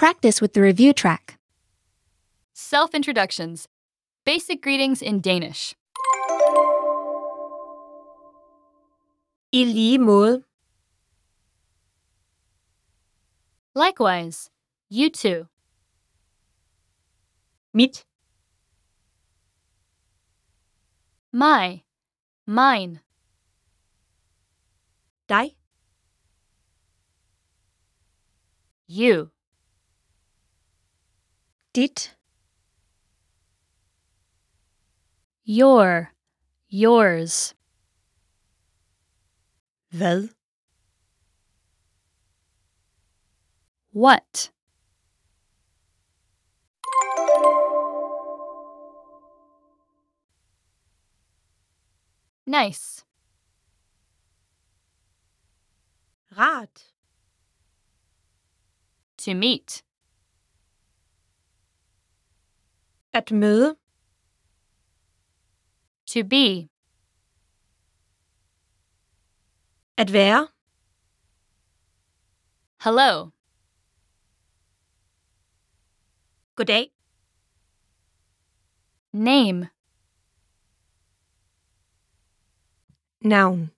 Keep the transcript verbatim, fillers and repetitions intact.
practice with the review track. Self-introductions. Basic greetings in Danish. I lige måde. Likewise. You too. Mit. My. Mine. Dig. You. Dit. Your. Yours. Hvad. What. Nice. Rart. To meet. At møde. To be. At være. Hello. Goddag. Name. Navn.